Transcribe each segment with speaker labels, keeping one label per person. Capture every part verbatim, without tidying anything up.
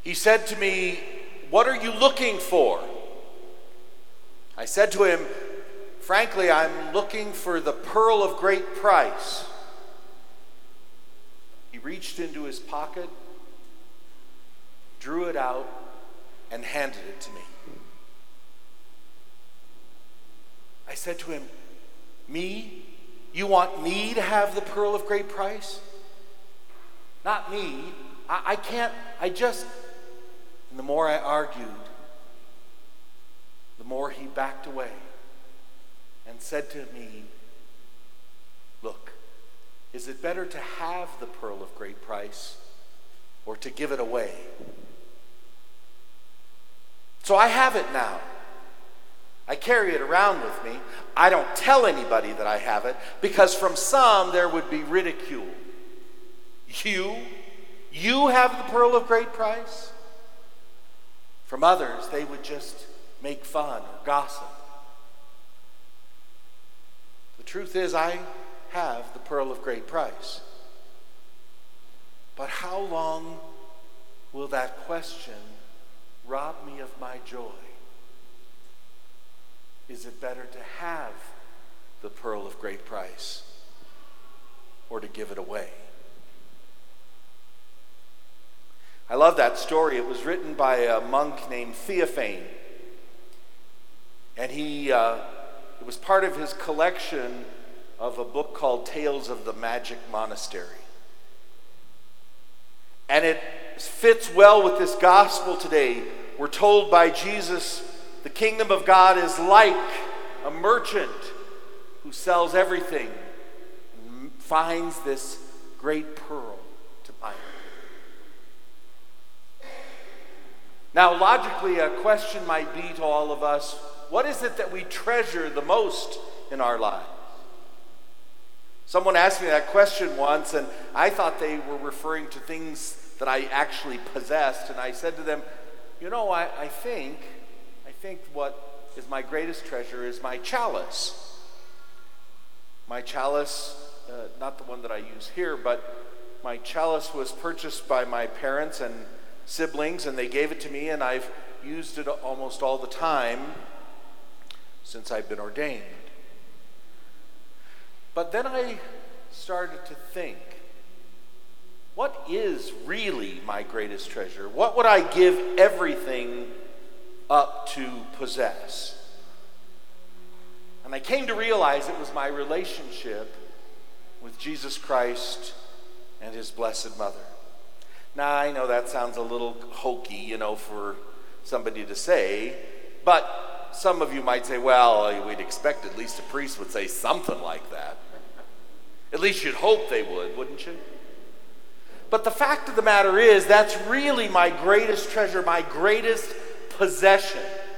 Speaker 1: He said to me, "What are you looking for?" I said to him, "Frankly, I'm looking for the pearl of great price." He reached into his pocket, drew it out, and handed it to me. I said to him, "Me? You want me to have the pearl of great price?" "Not me. I, I can't, I just..." And the more I argued, the more he backed away and said to me, "Look, is it better to have the pearl of great price or to give it away?" So I have it now. I carry it around with me. I don't tell anybody that I have it because from some there would be ridicule. You? You have the pearl of great price? From others, they would just make fun or gossip. The truth is, I have the pearl of great price. But how long will that question rob me of my joy? Is it better to have the pearl of great price or to give it away? I love that story. It was written by a monk named Theophane. And he, uh, it was part of his collection of a book called Tales of the Magic Monastery. And it fits well with this gospel today. We're told by Jesus, the kingdom of God is like a merchant who sells everything and finds this great pearl to buy it. Now, logically, a question might be to all of us, what is it that we treasure the most in our lives? Someone asked me that question once, and I thought they were referring to things that I actually possessed, and I said to them, you know, I, I think, I think what is my greatest treasure is my chalice. My chalice, uh, not the one that I use here, but my chalice was purchased by my parents and siblings, and they gave it to me, and I've used it almost all the time since I've been ordained. But then I started to think, what is really my greatest treasure? What would I give everything up to possess? And I came to realize it was my relationship with Jesus Christ and his Blessed Mother. Now, I know that sounds a little hokey, you know, for somebody to say, but some of you might say, well, we'd expect at least a priest would say something like that. At least you'd hope they would, wouldn't you? But the fact of the matter is, that's really my greatest treasure, my greatest possession.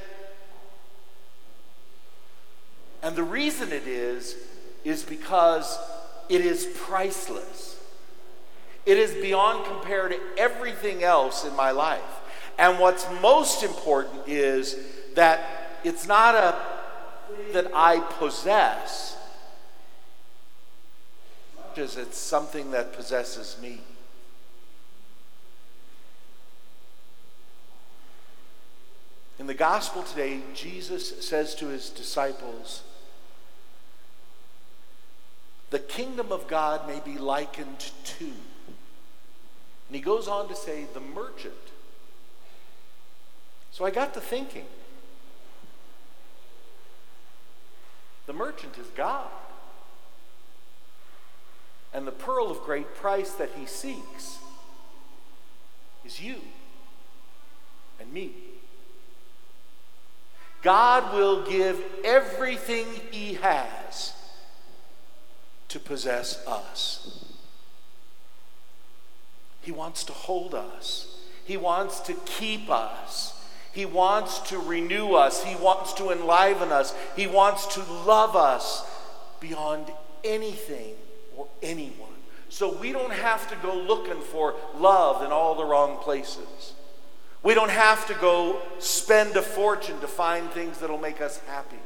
Speaker 1: And the reason it is, is because it is priceless. It is beyond compare to everything else in my life. And what's most important is that it's not a thing that I possess, as much as it's something that possesses me. In the gospel today, Jesus says to his disciples, the kingdom of God may be likened to. And he goes on to say, the merchant. So I got to thinking, the merchant is God. And the pearl of great price that he seeks is you and me. God will give everything he has to possess us. He wants to hold us. He wants to keep us. He wants to renew us. He wants to enliven us. He wants to love us beyond anything or anyone. So we don't have to go looking for love in all the wrong places. We don't have to go spend a fortune to find things that'll make us happy.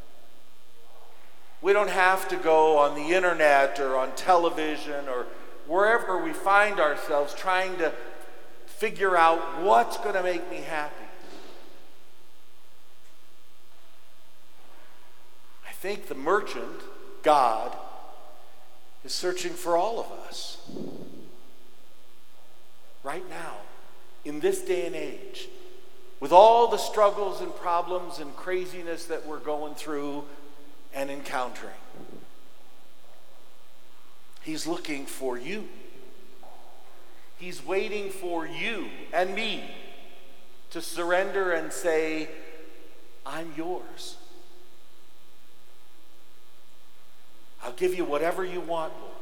Speaker 1: We don't have to go on the internet or on television or wherever we find ourselves trying to figure out what's going to make me happy. I think the merchant, God, is searching for all of us. Right now, in this day and age, with all the struggles and problems and craziness that we're going through and encountering, He's looking for you. He's waiting for you and me to surrender and say, I'm yours. I'll give you whatever you want, Lord.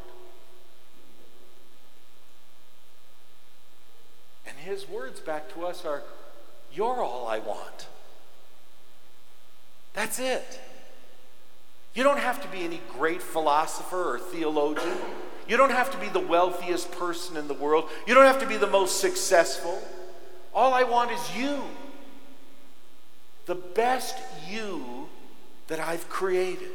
Speaker 1: And His words back to us are, you're all I want. That's it. You don't have to be any great philosopher or theologian. You don't have to be the wealthiest person in the world. You don't have to be the most successful. All I want is you. The best you that I've created.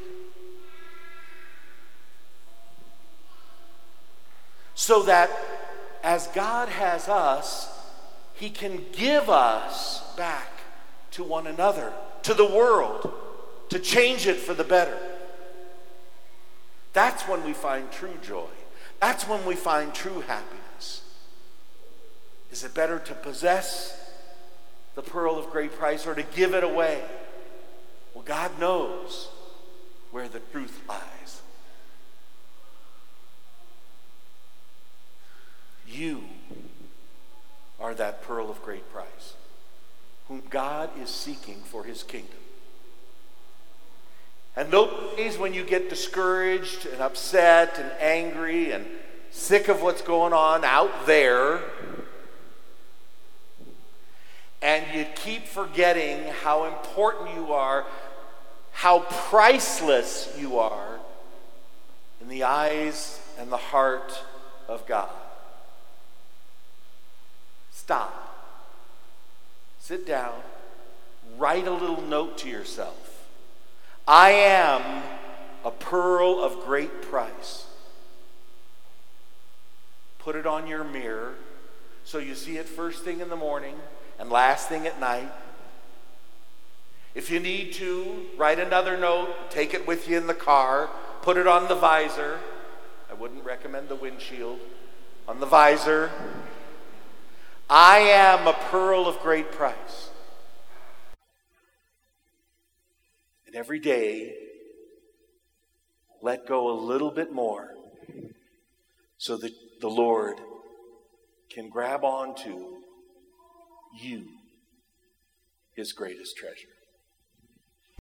Speaker 1: So that as God has us, He can give us back to one another, to the world, to change it for the better. That's when we find true joy. That's when we find true happiness. Is it better to possess the pearl of great price or to give it away? Well, God knows where the truth lies. You are that pearl of great price, whom God is seeking for His kingdom. And those days when you get discouraged and upset and angry and sick of what's going on out there, and you keep forgetting how important you are, how priceless you are in the eyes and the heart of God. Stop. Sit down. Write a little note to yourself. I am a pearl of great price. Put it on your mirror so you see it first thing in the morning and last thing at night. If you need to, write another note, take it with you in the car, put it on the visor. I wouldn't recommend the windshield. On the visor. I am a pearl of great price. And every day, let go a little bit more so that the Lord can grab onto you, His greatest treasure.